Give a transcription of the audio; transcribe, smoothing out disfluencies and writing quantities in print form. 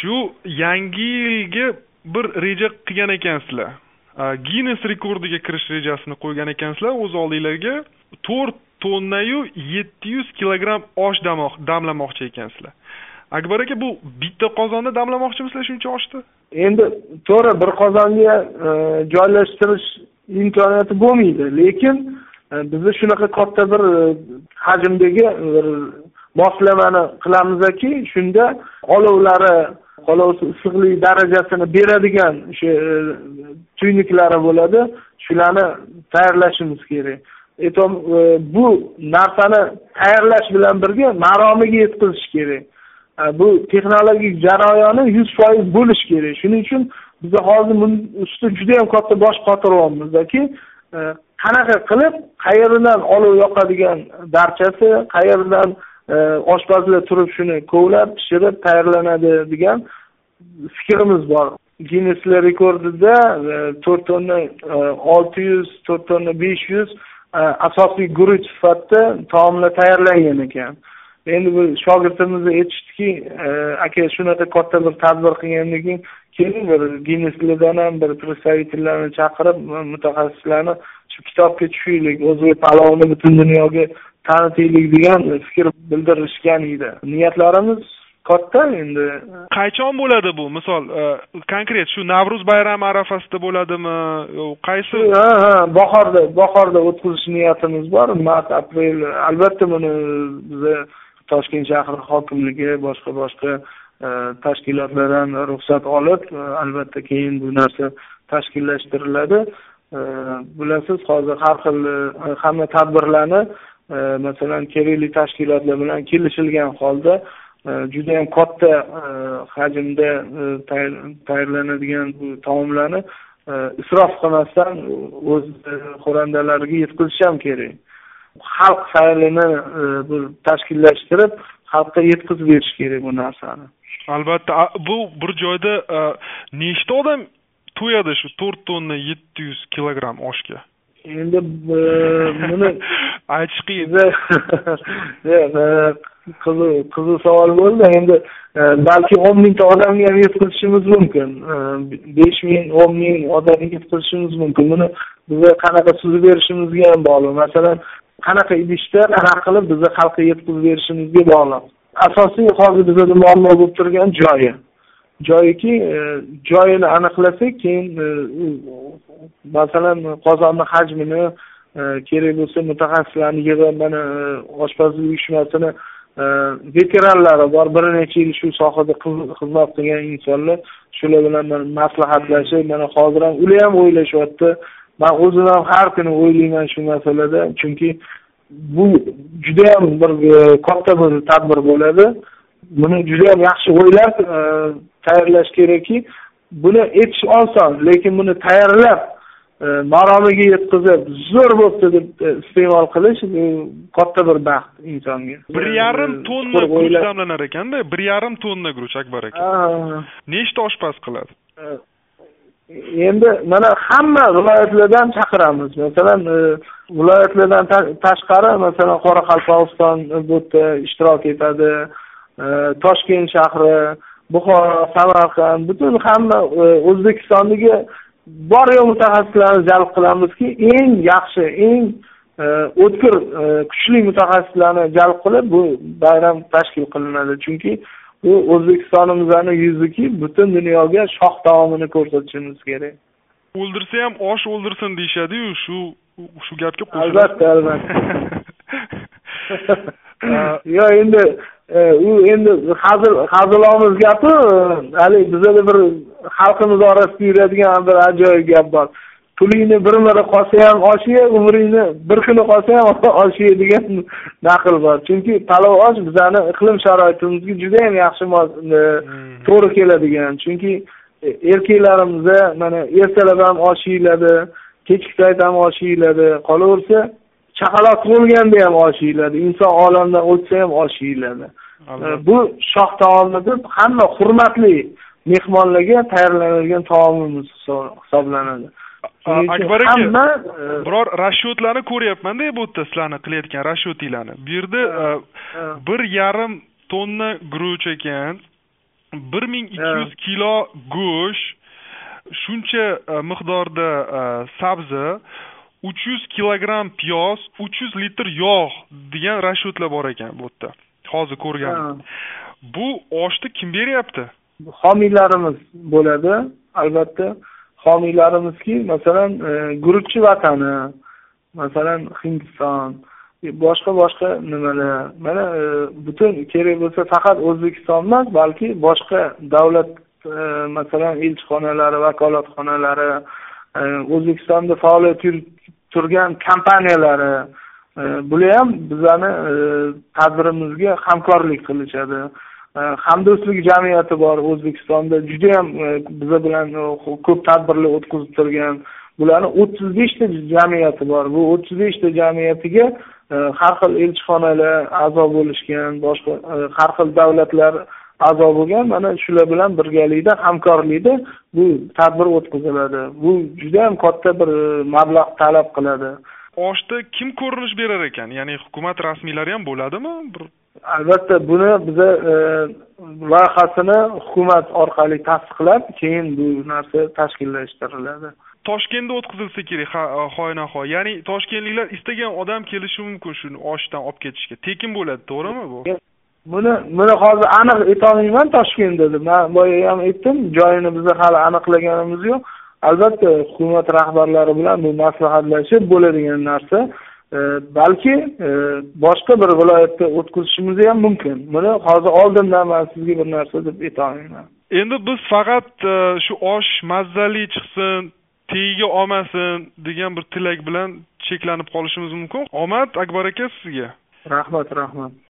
Shu yangi yilga bir reja qilgan ekansizlar. Guinness rekordiga kirish rejasini qo'ygan ekansizlar o'z oldinglarga 4 tonnayu 700 kilogramm osh damlamoqchi ekansizlar. Akbar aka, bu bitta qozonda damlamoqchimisizlar shuncha oshni? Endi to'g'ri bir qozonga joylashtirish imkoniyati bo'lmaydi, lekin biz shunaqa katta bir hajmdagi bir moslamani qilamizki, shunda olovlari issiqlik darajasini beradigan o'sha tuynuklari bo'ladi, shularni tayyorlashimiz kerak. Bu narsani tayyorlash bilan birga maromiga yetkazish kerak. Bu texnologik jarayoni 100% bo'lish kerak. Shuning uchun biz hozir ustida juda ham katta bosh qotiryapmizki, qanaqa qilib qayerdan olov yoqadigan darchasi, qayerdan oshpazlar turib shuni kovlab, pishirib tayyorlanadi degan fikrimiz bor. Guinness rekordida 4 tonna 600, 4 tonna 500 asosiy guruch sifatida taomlar tayyorlangan ekan. Endi bu shogirdimiz aytishdiki, aka shunaqa katta bir tadbir qilgandan keyin keling bir Guinnesslardan ham bir представительlarni chaqirib, mutaxassislarni shu kitobga tushaylik, o'zbek palovini butun dunyoga tanitaylik degan fikr bildirishgan edi. Niyatlarimiz katta endi. Qachon bo'ladi bu? Misol, konkret shu Navruz bayrami arafasida bo'ladimi? Qaysi? Bahorda o'tkazish niyatimiz bor. Mart, aprel. Albatta buni biz Toshkent shahri hokimligi, boshqa tashkilotlardan ruxsat olib, albatta keyin bu narsa tashkillashtiriladi. Bilasiz, hozir har xil hamma tadbirlarni masalan kerakli tashkilotlar bilan kelishilgan holda juda ham katta hajmda tayyorlanadigan bu taomlarni isrof qilmasdan o'z xonandalariga yetkazish ham kerak. Xalq saylini tashkillashtirib, xalqqa yetkazib berish kerak bu narsani. Albatta, bu bir joyda nechta odam to'yadi shu 4 tonna 700 kilogramm oshga? Endi buni aytish qiyin. Qiziq savol bo'ldi. Endi balki 10 mingta odamga ham yetkazishimiz mumkin. 5 ming, 10 ming odamga yetkazishimiz mumkin. Buni biz qanaqa suzib berishimizga ham bog'liq. Masalan, qanaqa idishda qanaqa qilib bizni xalqqa yetkazib berishimizga bog'liq. Asosiy hozir bizda muammo bo'lib turgan joyiki, joyini aniqlasak, keyin masalan qozonni hajmini kerak bo'lsa mutaxassislarni yig'ib, mana oshpazlik uyushmasini veteranlari bor, bir necha yil shu sohada xizmat qilgan insonlar, shular bilan maslahatlashib, mana hozir ham ular ham o'ylashyapti. Men o'zim ham har kuni o'ylayman shu masalada, chunki bu juda ham bir katta bir tadbir bo'ladi. Buni juda ham yaxshi o'ylab tayyorlash kerakki, buni etish oson, lekin buni tayyorlab maromiga yetkazib, zo'r bo'libdi deb iste'mol qilish katta bir baxt insonga. 1,5 tonna guruch damlanar ekanda, 1,5 tonna guruch Akbar aka. Nechta oshpaz qiladi? Endi mana hamma viloyatlardan chaqiramiz. Masalan, viloyatlardan tashqari, masalan, Qoraqalpog'iston bu yerda ishtirok etadi. Toshkent shahri, Buxoro, Samarqand, butun hamma O'zbekistondagi bor yo'q mutaxassislarni jalb qilamizki, eng yaxshi, eng o'tkir, kuchli mutaxassislarni jalb qilib bu bayram tashkil qilinadi. Chunki bu O'zbekistonimizning yuziki butun dunyoga shoh taomini ko'rsatishimiz kerak. O'ldirsa ham osh o'ldirsin deyshadi-yu, shu gapga qo'shiladi. Albatta. Yo, endi hazilamiz gapi, hali bizda bir xalqimiz orasida yuradigan bir ajoyib gap bor. Pulingni bir marta qolsa ham oshiye, umringni bir kuni qolsa ham oshiye degan naql bor. Chunki palov osh bizning iqlim sharoitimizga juda ham yaxshi to'g'ri keladigan. Chunki erkaklarimiz mana ertalab ham osh yeyiladi, kechki payt ham osh yeyiladi, qolaversa chaqaloq bo'lganda ham osh yeyiladi, inson olamdan o'tsa ham osh yeyiladi. Bu shoh taomni deb hamma hurmatli mehmonlarga tayyorlanadigan taomimiz hisoblanadi. Akbar aka, biror rashotlarni ko'ryapman-da bu yerda sizlarni qilayotgan rashotinglarni. Bu yerda 1,5 tonna guruch ekan, 1200 kilo go'sht, shuncha miqdorda sabzi, 300 kilogramm piyoz, 300 litr yog' degan rashodlar bor ekan bu yerda. Hozir ko'rganim. Bu oshni kim beryapti? Homiylarimiz bo'ladi, albatta. Homiylarimizki, masalan, guruchchi vatani, masalan, Hindiston, boshqa nimalar. Mana butun kerak bo'lsa faqat O'zbekiston emas, balki boshqa davlat masalan elchixonalari, vakolatxonalari, O'zbekistonda faoliyat turgan kompaniyalari bular ham bizani tadbirimizga hamkorlik qilishadi. Hamdo'stlik jamiyati bor O'zbekistonda, juda ham biz bilan ko'p tadbirlar o'tkazib turgan. Bularning 35 ta jamiyati bor. Bu 35 ta jamiyatiga har xil elchixonalar a'zo bo'lishgan, boshqa har xil davlatlar a'zo bo'lgan. Mana shular bilan birgalikda, hamkorlikda bu tadbir o'tkaziladi. Bu juda ham katta bir mablag' talab qiladi. Oshda kim ko'rinish berar ekan? Ya'ni hukumat rasmiylari ham bo'ladimi? Albatta buni biza loyihasini hukumat orqali tasdiqlab, keyin bu narsa tashkillashtiriladi. Toshkentda o'tkazilsa kerak, xoynaho. Ya'ni toshkentliklar istagan odam kelishi mumkin shuni oshdan olib ketishga. Tekin bo'ladi, to'g'rimi bu? Buni hozir aniq aytolmayman Toshkentda deb. Men boya ham aytdim, joyini biz hali aniqlaganimiz yo'q. Albatta hukumat rahbarlari bilan bu maslahatlashib bo'ladigan narsa. Balki boshqa bir viloyatda o'tkazishimiz ham mumkin. Buni hozir oldindan men sizga bir narsa deb aytolmayman. Endi biz faqat shu osh mazali chiqsin, tegiga olmasin degan bir tilak bilan cheklanib qolishimiz mumkin. Omad Akbar aka sizga. Rahmat.